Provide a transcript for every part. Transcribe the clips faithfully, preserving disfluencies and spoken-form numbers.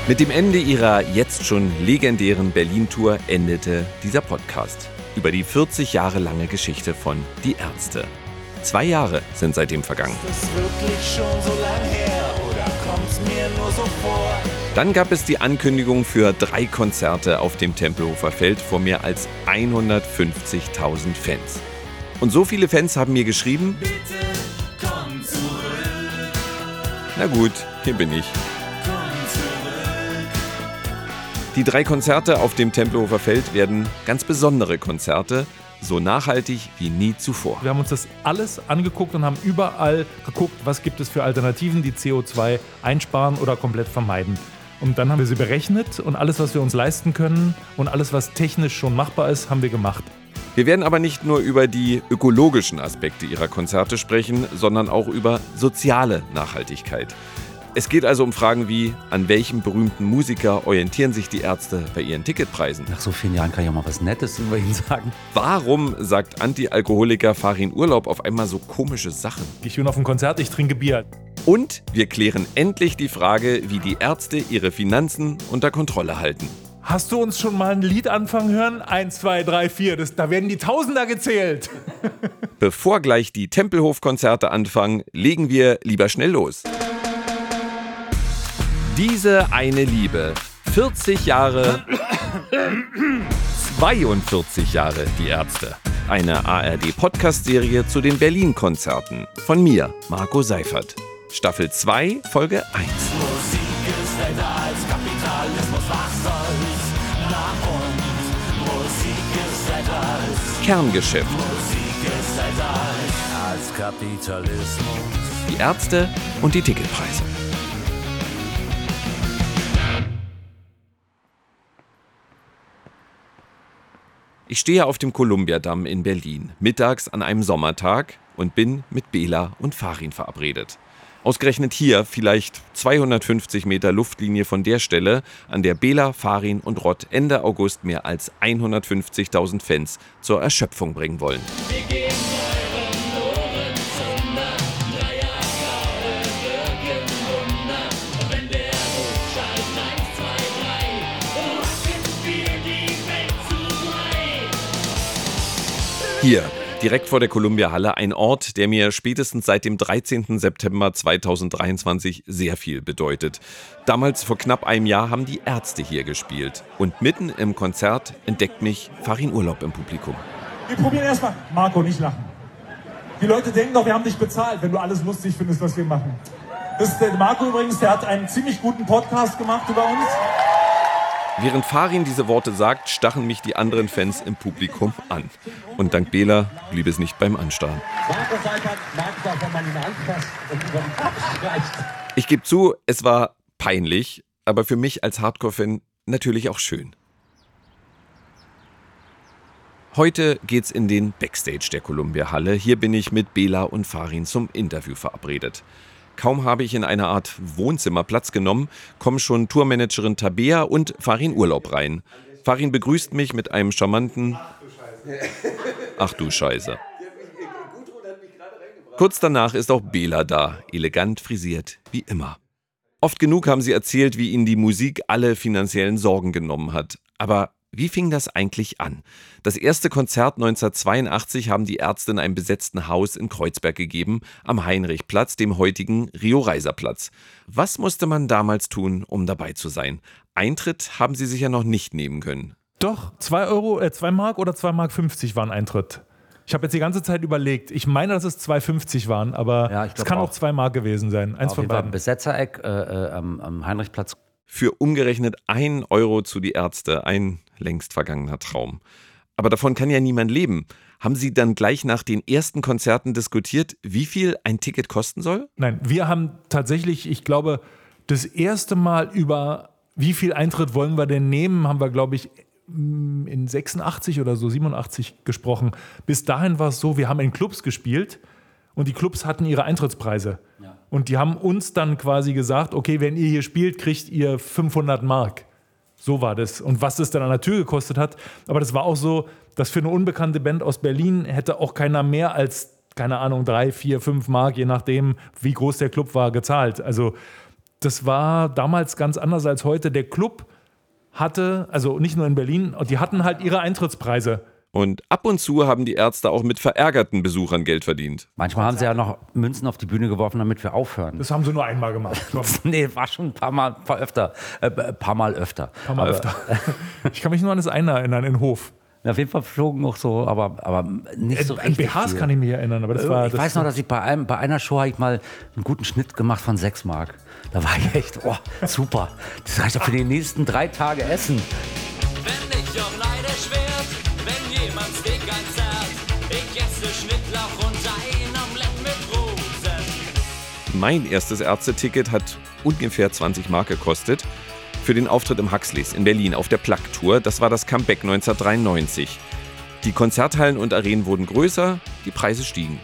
Mit dem Ende ihrer jetzt schon legendären Berlin-Tour endete dieser Podcast über die vierzig Jahre lange Geschichte von Die Ärzte. Zwei Jahre sind seitdem vergangen. Ist das wirklich schon so lang her oder kommt's mir nur so vor? Dann gab es die Ankündigung für drei Konzerte auf dem Tempelhofer Feld vor mehr als hundertfünfzigtausend Fans. Und so viele Fans haben mir geschrieben: Bitte komm zurück. Na gut, hier bin ich. Komm zurück. Die drei Konzerte auf dem Tempelhofer Feld werden ganz besondere Konzerte, so nachhaltig wie nie zuvor. Wir haben uns das alles angeguckt und haben überall geguckt, was gibt es für Alternativen, die C O zwei einsparen oder komplett vermeiden. Und dann haben wir sie berechnet und alles, was wir uns leisten können und alles, was technisch schon machbar ist, haben wir gemacht. Wir werden aber nicht nur über die ökologischen Aspekte ihrer Konzerte sprechen, sondern auch über soziale Nachhaltigkeit. Es geht also um Fragen wie: An welchem berühmten Musiker orientieren sich die Ärzte bei ihren Ticketpreisen? Nach so vielen Jahren kann ich auch mal was Nettes über ihn sagen. Warum sagt Anti-Alkoholiker Farin Urlaub auf einmal so komische Sachen? Ich bin auf einem Konzert, ich trinke Bier. Und wir klären endlich die Frage, wie die Ärzte ihre Finanzen unter Kontrolle halten. Hast du uns schon mal ein Lied anfangen hören? Eins, zwei, drei, vier. Das, da werden die Tausender gezählt. Bevor gleich die Tempelhof-Konzerte anfangen, legen wir lieber schnell los. Diese eine Liebe. vierzig Jahre, zweiundvierzig Jahre die Ärzte. Eine A R D-Podcast-Serie zu den Berlin-Konzerten. Von mir, Marco Seifert. Staffel zwei, Folge eins. Musik ist älter als Kapitalismus, was soll's? Na und? Musik ist älter als... Kerngeschäft. Musik ist älter als... als Kapitalismus. Die Ärzte und die Ticketpreise. Ich stehe auf dem Columbiadamm in Berlin, mittags an einem Sommertag, und bin mit Bela und Farin verabredet. Ausgerechnet hier, vielleicht zweihundertfünfzig Meter Luftlinie von der Stelle, an der Bela, Farin und Rott Ende August mehr als hundertfünfzigtausend Fans zur Erschöpfung bringen wollen. Wir geben euren Ohren Zunder, Dreierkabel wirken Wunder. Und wenn der Ruf schallt, eins, zwei, drei, rocken wir die Welt zu drei. Hier, direkt vor der Columbia-Halle, ein Ort, der mir spätestens seit dem dreizehnten September zweitausenddreiundzwanzig sehr viel bedeutet. Damals, vor knapp einem Jahr, haben die Ärzte hier gespielt. Und mitten im Konzert entdeckt mich Farin Urlaub im Publikum. Wir probieren erstmal. Marco, nicht lachen. Die Leute denken doch, wir haben dich bezahlt, wenn du alles lustig findest, was wir machen. Das ist der Marco übrigens, der hat einen ziemlich guten Podcast gemacht über uns. Während Farin diese Worte sagt, stachen mich die anderen Fans im Publikum an. Und dank Bela blieb es nicht beim Anstarren. Marco Seifert mag doch, wenn man ihn anfasst und über den Kopf streicht. Ich gebe zu, es war peinlich, aber für mich als Hardcore-Fan natürlich auch schön. Heute geht's in den Backstage der Columbia-Halle. Hier bin ich mit Bela und Farin zum Interview verabredet. Kaum habe ich in einer Art Wohnzimmer Platz genommen, kommen schon Tourmanagerin Tabea und Farin Urlaub rein. Farin begrüßt mich mit einem charmanten Ach du Scheiße. Kurz danach ist auch Bela da, elegant frisiert wie immer. Oft genug haben sie erzählt, wie ihnen die Musik alle finanziellen Sorgen genommen hat. Aber wie fing das eigentlich an? Das erste Konzert neunzehnhundertzweiundachtzig haben die Ärzte in einem besetzten Haus in Kreuzberg gegeben, am Heinrichplatz, dem heutigen Rio-Reiser-Platz. Was musste man damals tun, um dabei zu sein? Eintritt haben sie sich ja noch nicht nehmen können. Doch, zwei Euro, äh, zwei Mark oder zwei Mark fünfzig waren Eintritt. Ich habe jetzt die ganze Zeit überlegt. Ich meine, dass es zwei fünfzig waren, aber Ja, ich es glaub kann auch auch. zwei Mark gewesen sein. Eins Auf von jeden Fall beiden. Besetzereck äh, äh, am, am Heinrichplatz. Für umgerechnet ein Euro zu die Ärzte, ein längst vergangener Traum. Aber davon kann ja niemand leben. Haben Sie dann gleich nach den ersten Konzerten diskutiert, wie viel ein Ticket kosten soll? Nein, wir haben tatsächlich, ich glaube, das erste Mal über wie viel Eintritt wollen wir denn nehmen, haben wir, glaube ich, in sechsundachtzig oder so, siebenundachtzig gesprochen. Bis dahin war es so, wir haben in Clubs gespielt und die Clubs hatten ihre Eintrittspreise. Ja. Und die haben uns dann quasi gesagt, okay, wenn ihr hier spielt, kriegt ihr fünfhundert Mark. So war das. Und was das dann an der Tür gekostet hat, aber das war auch so, dass für eine unbekannte Band aus Berlin hätte auch keiner mehr als, keine Ahnung, drei, vier, fünf Mark, je nachdem, wie groß der Club war, gezahlt. Also das war damals ganz anders als heute. Der Club hatte, also nicht nur in Berlin, die hatten halt ihre Eintrittspreise. Und ab und zu haben die Ärzte auch mit verärgerten Besuchern Geld verdient. Manchmal haben sie ja noch Münzen auf die Bühne geworfen, damit wir aufhören. Das haben sie nur einmal gemacht. Nee, war schon ein paar Mal, paar öfter, äh, paar Mal öfter. Paar Mal aber, öfter. Ich kann mich nur an das eine erinnern, in Hof. Auf jeden Fall flogen auch so, aber, aber nicht so An richtig B Hs viel. kann ich mich erinnern, aber das war... Ich das weiß noch, dass ich bei, einem, bei einer Show habe ich mal einen guten Schnitt gemacht von sechs Mark. Da war ich echt, oh, super. Das reicht doch für die nächsten drei Tage Essen. Wenn ich auf Neidisch werd, wenn jemand Steak einzerrt, ich esse Schnittlauch und ein Omelett mit Rosen. Mein erstes Ärzteticket hat ungefähr zwanzig Mark gekostet. Für den Auftritt im Huxleys in Berlin auf der Plug-Tour. Das war das Comeback neunzehnhundertdreiundneunzig. Die Konzerthallen und Arenen wurden größer, die Preise stiegen.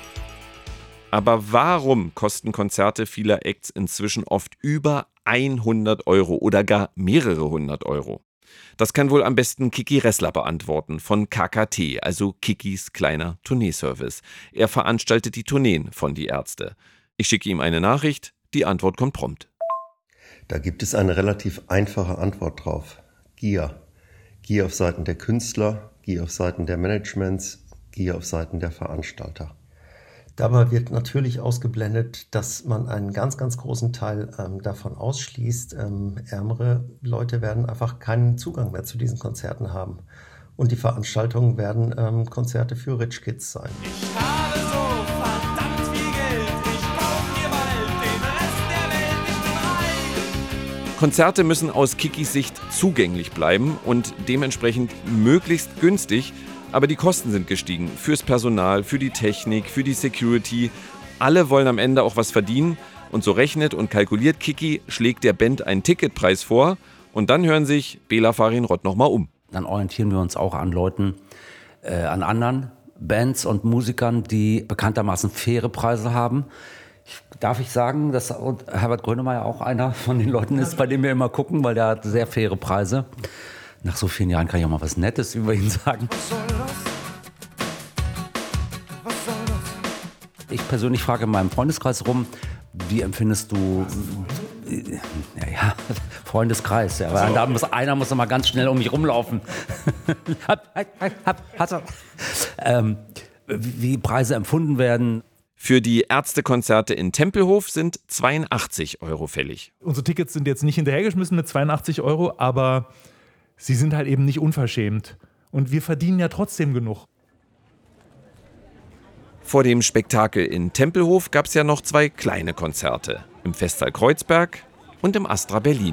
Aber warum kosten Konzerte vieler Acts inzwischen oft über hundert Euro oder gar mehrere hundert Euro? Das kann wohl am besten Kiki Ressler beantworten von K K T, also Kikis kleiner Tourneeservice. Er veranstaltet die Tourneen von Die Ärzte. Ich schicke ihm eine Nachricht, die Antwort kommt prompt. Da gibt es eine relativ einfache Antwort drauf. Gier. Gier auf Seiten der Künstler, Gier auf Seiten der Managements, Gier auf Seiten der Veranstalter. Dabei wird natürlich ausgeblendet, dass man einen ganz, ganz großen Teil ähm, davon ausschließt. Ähm, ärmere Leute werden einfach keinen Zugang mehr zu diesen Konzerten haben. Und die Veranstaltungen werden ähm, Konzerte für Rich Kids sein. Ich habe so verdammt viel Geld, ich kauf mir bald den Rest der Welt, ich bin reich. Konzerte müssen aus Kikis Sicht zugänglich bleiben und dementsprechend möglichst günstig. Aber die Kosten sind gestiegen. Fürs Personal, für die Technik, für die Security. Alle wollen am Ende auch was verdienen. Und so rechnet und kalkuliert Kiki, schlägt der Band einen Ticketpreis vor. Und dann hören sich Bela Farienrott nochmal um. Dann orientieren wir uns auch an Leuten, äh, an anderen Bands und Musikern, die bekanntermaßen faire Preise haben. Ich, darf ich sagen, dass Herbert Grönemeyer auch einer von den Leuten ist, bei dem wir immer gucken, weil der hat sehr faire Preise. Nach so vielen Jahren kann ich auch mal was Nettes über ihn sagen. Was soll das? Was soll das? Ich persönlich frage in meinem Freundeskreis rum, wie empfindest du, äh, ja, ja, Freundeskreis, ja, weil da muss, einer muss noch mal ganz schnell um mich rumlaufen. hab, hab, hab, hab, ähm, wie Preise empfunden werden. Für die Ärztekonzerte in Tempelhof sind zweiundachtzig Euro fällig. Unsere Tickets sind jetzt nicht hinterhergeschmissen mit zweiundachtzig Euro, aber sie sind halt eben nicht unverschämt. Und wir verdienen ja trotzdem genug. Vor dem Spektakel in Tempelhof gab es ja noch zwei kleine Konzerte. Im Festsaal Kreuzberg und im Astra Berlin.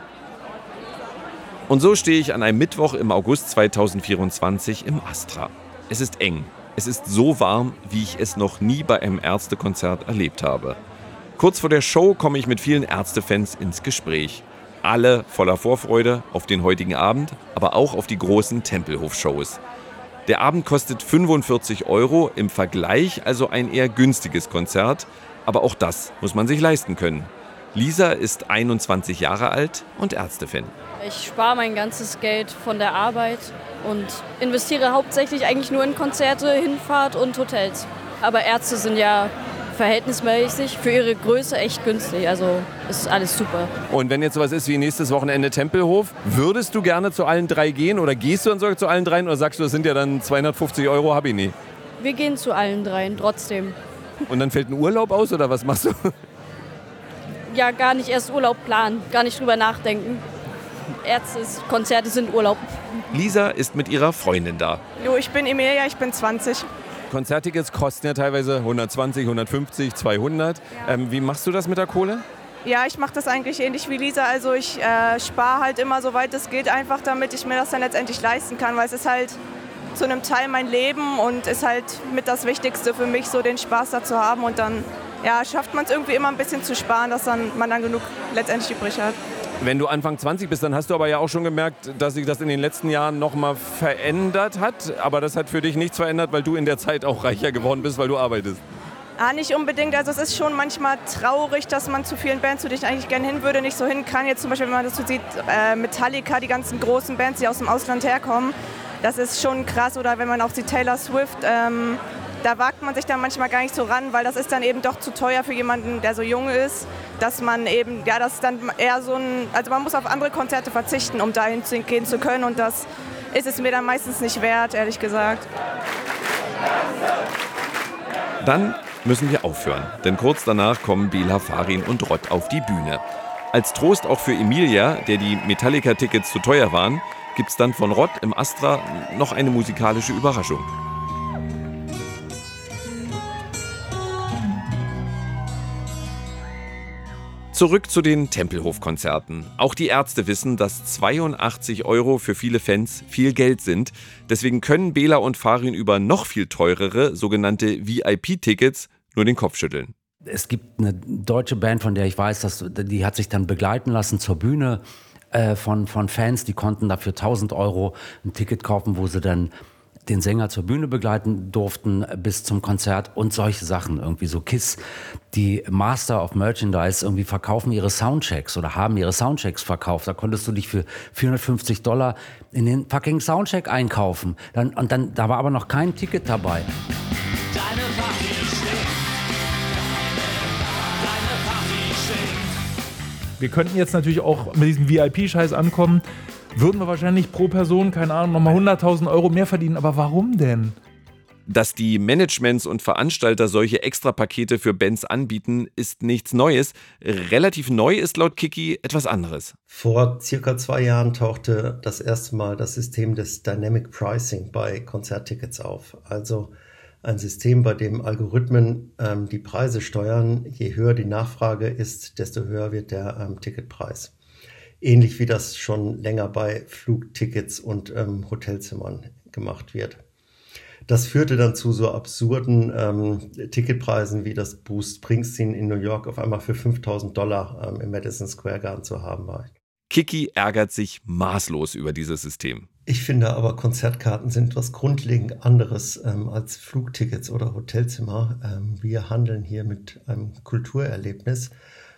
Und so stehe ich an einem Mittwoch im August zweitausendvierundzwanzig im Astra. Es ist eng. Es ist so warm, wie ich es noch nie bei einem Ärztekonzert erlebt habe. Kurz vor der Show komme ich mit vielen Ärztefans ins Gespräch. Alle voller Vorfreude auf den heutigen Abend, aber auch auf die großen Tempelhof-Shows. Der Abend kostet fünfundvierzig Euro, im Vergleich also ein eher günstiges Konzert. Aber auch das muss man sich leisten können. Lisa ist einundzwanzig Jahre alt und Ärztefan. Ich spare mein ganzes Geld von der Arbeit und investiere hauptsächlich eigentlich nur in Konzerte, Hinfahrt und Hotels. Aber Ärzte sind ja verhältnismäßig für ihre Größe echt günstig, also ist alles super. Und wenn jetzt sowas ist wie nächstes Wochenende Tempelhof, würdest du gerne zu allen drei gehen oder gehst du dann sogar zu allen dreien oder sagst du, das sind ja dann zweihundertfünfzig Euro, hab ich nie? Wir gehen zu allen dreien, trotzdem. Und dann fällt ein Urlaub aus oder was machst du? Ja, gar nicht erst Urlaub planen, gar nicht drüber nachdenken. Ärzte, Konzerte sind Urlaub. Lisa ist mit ihrer Freundin da. Jo, ich bin Emilia, ich bin zwanzig. Konzerttickets kosten ja teilweise hundertzwanzig, hundertfünfzig, zweihundert. Ja. Ähm, wie machst du das mit der Kohle? Ja, ich mache das eigentlich ähnlich wie Lisa. Also ich äh, spare halt immer, soweit es geht, einfach damit ich mir das dann letztendlich leisten kann. Weil es ist halt zu einem Teil mein Leben und ist halt mit das Wichtigste für mich, so den Spaß da zu haben. Und dann ja, schafft man es irgendwie immer ein bisschen zu sparen, dass dann, man dann genug letztendlich übrig hat. Wenn du Anfang zwanzig bist, dann hast du aber ja auch schon gemerkt, dass sich das in den letzten Jahren noch mal verändert hat. Aber das hat für dich nichts verändert, weil du in der Zeit auch reicher geworden bist, weil du arbeitest. Ah, nicht unbedingt. Also es ist schon manchmal traurig, dass man zu vielen Bands, zu denen ich eigentlich gerne hin würde, nicht so hin kann. Jetzt zum Beispiel, wenn man das so sieht, äh, Metallica, die ganzen großen Bands, die aus dem Ausland herkommen. Das ist schon krass. Oder wenn man auch sieht, Taylor Swift, ähm, da wagt man sich dann manchmal gar nicht so ran, weil das ist dann eben doch zu teuer für jemanden, der so jung ist. dass man eben, ja, das ist dann eher so ein, also man muss auf andere Konzerte verzichten, um dahin zu gehen zu können und das ist es mir dann meistens nicht wert, ehrlich gesagt. Dann müssen wir aufhören, denn kurz danach kommen Bela, Farin und Rott auf die Bühne. Als Trost auch für Emilia, der die Metallica-Tickets zu teuer waren, gibt's dann von Rott im Astra noch eine musikalische Überraschung. Zurück zu den Tempelhof-Konzerten. Auch die Ärzte wissen, dass zweiundachtzig Euro für viele Fans viel Geld sind. Deswegen können Bela und Farin über noch viel teurere, sogenannte V I P-Tickets, nur den Kopf schütteln. Es gibt eine deutsche Band, von der ich weiß, dass, die hat sich dann begleiten lassen zur Bühne äh, von, von Fans. Die konnten dafür tausend Euro ein Ticket kaufen, wo sie dann den Sänger zur Bühne begleiten durften bis zum Konzert und solche Sachen. Irgendwie so KISS, die Master of Merchandise, irgendwie verkaufen ihre Soundchecks oder haben ihre Soundchecks verkauft. Da konntest du dich für vierhundertfünfzig Dollar in den fucking Soundcheck einkaufen. Dann, und dann, da war aber noch kein Ticket dabei. Deine Party stinkt. Deine Party stinkt. Wir könnten jetzt natürlich auch mit diesem V I P-Scheiß ankommen. Würden wir wahrscheinlich pro Person, keine Ahnung, nochmal hunderttausend Euro mehr verdienen. Aber warum denn? Dass die Managements und Veranstalter solche Extrapakete für Bands anbieten, ist nichts Neues. Relativ neu ist laut Kiki etwas anderes. Vor circa zwei Jahren tauchte das erste Mal das System des Dynamic Pricing bei Konzerttickets auf. Also ein System, bei dem Algorithmen ähm, die Preise steuern. Je höher die Nachfrage ist, desto höher wird der ähm, Ticketpreis. Ähnlich wie das schon länger bei Flugtickets und ähm, Hotelzimmern gemacht wird. Das führte dann zu so absurden ähm, Ticketpreisen, wie das Bruce Springsteen in New York auf einmal für fünftausend Dollar ähm, im Madison Square Garden zu haben war. Kiki ärgert sich maßlos über dieses System. Ich finde aber, Konzertkarten sind was grundlegend anderes ähm, als Flugtickets oder Hotelzimmer. Ähm, wir handeln hier mit einem Kulturerlebnis.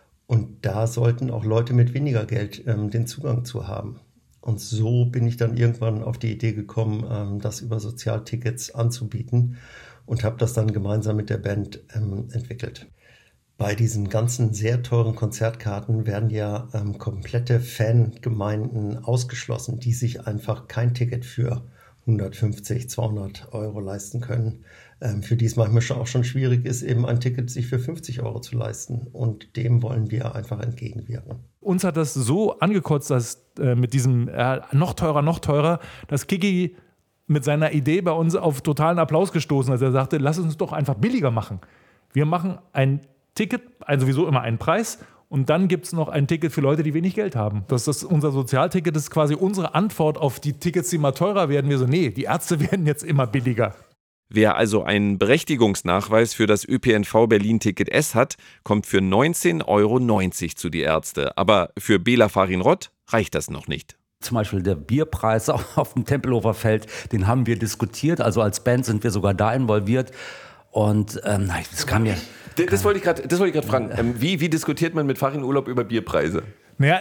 Und da sollten auch Leute mit weniger Geld ähm, den Zugang zu haben. Und so bin ich dann irgendwann auf die Idee gekommen, ähm, das über Sozialtickets anzubieten und habe das dann gemeinsam mit der Band ähm, entwickelt. Bei diesen ganzen sehr teuren Konzertkarten werden ja ähm, komplette Fangemeinden ausgeschlossen, die sich einfach kein Ticket für hundertfünfzig, zweihundert Euro leisten können. Ähm, für die es manchmal schon auch schon schwierig ist, eben ein Ticket sich für fünfzig Euro zu leisten. Und dem wollen wir einfach entgegenwirken. Uns hat das so angekotzt, dass äh, mit diesem äh, noch teurer, noch teurer, dass Kiki mit seiner Idee bei uns auf totalen Applaus gestoßen ist. Er sagte, lass uns doch einfach billiger machen. Wir machen ein Ticket, also sowieso immer einen Preis. Und dann gibt es noch ein Ticket für Leute, die wenig Geld haben. Das ist unser Sozialticket, das ist quasi unsere Antwort auf die Tickets, die immer teurer werden. Wir so, nee, die Ärzte werden jetzt immer billiger. Wer also einen Berechtigungsnachweis für das Ö P N V Berlin-Ticket S hat, kommt für neunzehn Euro neunzig zu die Ärzte. Aber für Bela, Farin, Rott reicht das noch nicht. Zum Beispiel der Bierpreis auf dem Tempelhofer Feld, den haben wir diskutiert. Also als Band sind wir sogar da involviert. Und ähm, das kam mir... Das wollte ich gerade fragen. Ähm, wie, wie diskutiert man mit Farin Urlaub über Bierpreise? Naja,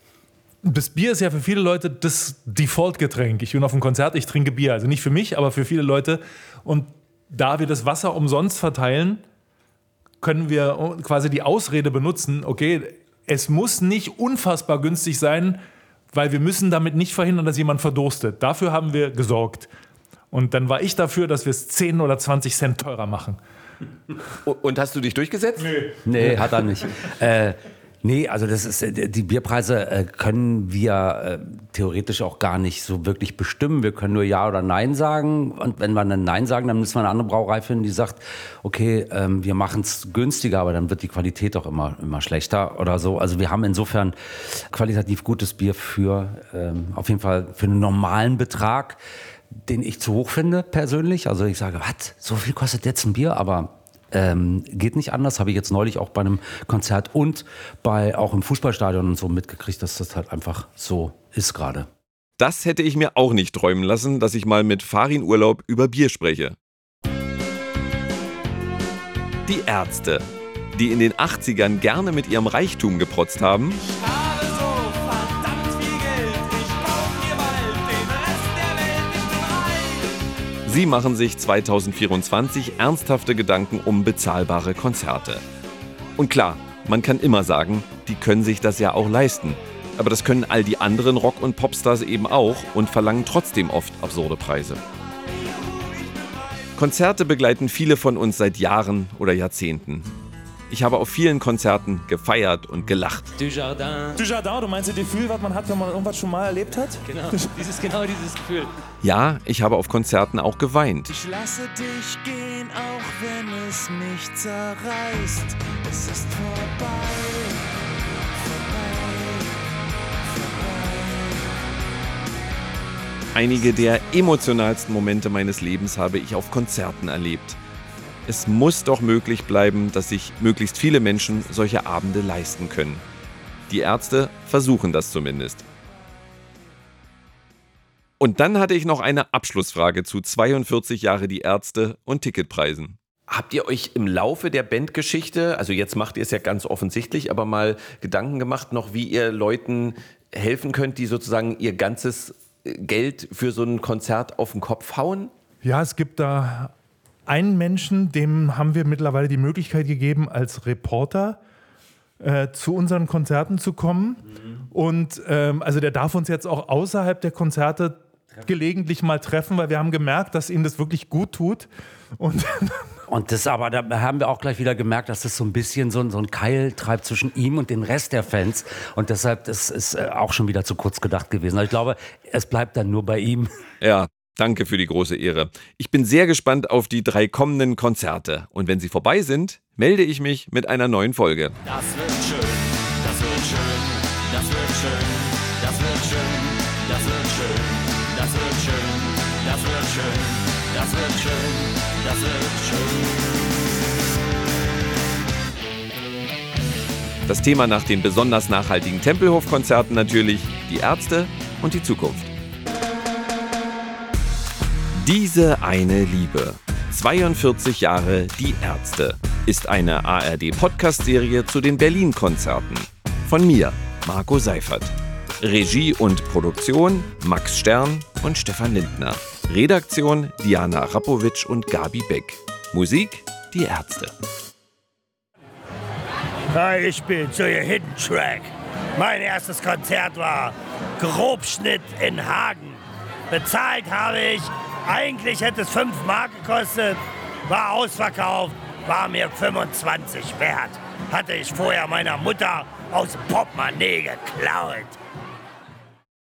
das Bier ist ja für viele Leute das Default-Getränk. Ich bin auf einem Konzert, ich trinke Bier. Also nicht für mich, aber für viele Leute. Und da wir das Wasser umsonst verteilen, können wir quasi die Ausrede benutzen, okay, es muss nicht unfassbar günstig sein, weil wir müssen damit nicht verhindern, dass jemand verdurstet. Dafür haben wir gesorgt. Und dann war ich dafür, dass wir es zehn oder zwanzig Cent teurer machen. Und hast du dich durchgesetzt? Nee. Nee, hat er nicht. äh, nee, also das ist, die Bierpreise äh, können wir äh, theoretisch auch gar nicht so wirklich bestimmen. Wir können nur Ja oder Nein sagen. Und wenn wir dann Nein sagen, dann müssen wir eine andere Brauerei finden, die sagt, okay, ähm, wir machen es günstiger, aber dann wird die Qualität auch immer, immer schlechter oder so. Also wir haben insofern qualitativ gutes Bier für, ähm, auf jeden Fall für einen normalen Betrag, den ich zu hoch finde persönlich. Also ich sage, was, so viel kostet jetzt ein Bier? Aber ähm, geht nicht anders. Habe ich jetzt neulich auch bei einem Konzert und bei auch im Fußballstadion und so mitgekriegt, dass das halt einfach so ist gerade. Das hätte ich mir auch nicht träumen lassen, dass ich mal mit Farin Urlaub über Bier spreche. Die Ärzte, die in den achtzigern gerne mit ihrem Reichtum geprotzt haben, sie machen sich zweitausendvierundzwanzig ernsthafte Gedanken um bezahlbare Konzerte. Und klar, Man kann immer sagen, die können sich das ja auch leisten. Aber das können all die anderen Rock- und Popstars eben auch und verlangen trotzdem oft absurde Preise. Konzerte begleiten viele von uns seit Jahren oder Jahrzehnten. Ich habe auf vielen Konzerten gefeiert und gelacht. Dujardin. Dujardin, du meinst das Gefühl, was man hat, wenn man irgendwas schon mal erlebt hat? Genau, dieses, genau dieses Gefühl. Ja, ich habe auf Konzerten auch geweint. Ich lasse dich gehen, auch wenn es mich zerreißt. Es ist vorbei. Einige der emotionalsten Momente meines Lebens habe ich auf Konzerten erlebt. Es muss doch möglich bleiben, dass sich möglichst viele Menschen solche Abende leisten können. Die Ärzte versuchen das zumindest. Und dann hatte ich noch eine Abschlussfrage zu zweiundvierzig Jahre die Ärzte und Ticketpreisen. Habt ihr euch im Laufe der Bandgeschichte, also jetzt macht ihr es ja ganz offensichtlich, aber mal Gedanken gemacht noch, wie ihr Leuten helfen könnt, die sozusagen ihr ganzes Geld für so ein Konzert auf den Kopf hauen? Ja, es gibt da einen Menschen, dem haben wir mittlerweile die Möglichkeit gegeben, als Reporter äh, zu unseren Konzerten zu kommen. Mhm. Und ähm, also der darf uns jetzt auch außerhalb der Konzerte gelegentlich mal treffen, weil wir haben gemerkt, dass ihm das wirklich gut tut. Und Und das aber, da haben wir auch gleich wieder gemerkt, dass das so ein bisschen so, so ein Keil treibt zwischen ihm und den Rest der Fans. Und deshalb, das ist auch schon wieder zu kurz gedacht gewesen. Ich glaube, es bleibt dann nur bei ihm. Ja, danke für die große Ehre. Ich bin sehr gespannt auf die drei kommenden Konzerte. Und wenn sie vorbei sind, melde ich mich mit einer neuen Folge. Das wird schön, das wird schön, das wird schön, das wird schön, das wird schön, das wird schön, das wird schön, das wird schön, das wird schön. Das Thema nach den besonders nachhaltigen Tempelhof-Konzerten natürlich, die Ärzte und die Zukunft. Diese eine Liebe. zweiundvierzig Jahre die Ärzte ist eine A R D-Podcast-Serie zu den Berlin-Konzerten. Von mir, Marco Seifert. Regie und Produktion Max Stern und Stefan Lindner. Redaktion Diana Rapowitsch und Gabi Beck. Musik die Ärzte. Hi, ich bin Joey Hidden Track. Mein erstes Konzert war Grobschnitt in Hagen. Bezahlt habe ich, eigentlich hätte es fünf Mark gekostet, war ausverkauft, war mir fünfundzwanzig wert. Hatte ich vorher meiner Mutter aus dem Portemonnaie geklaut.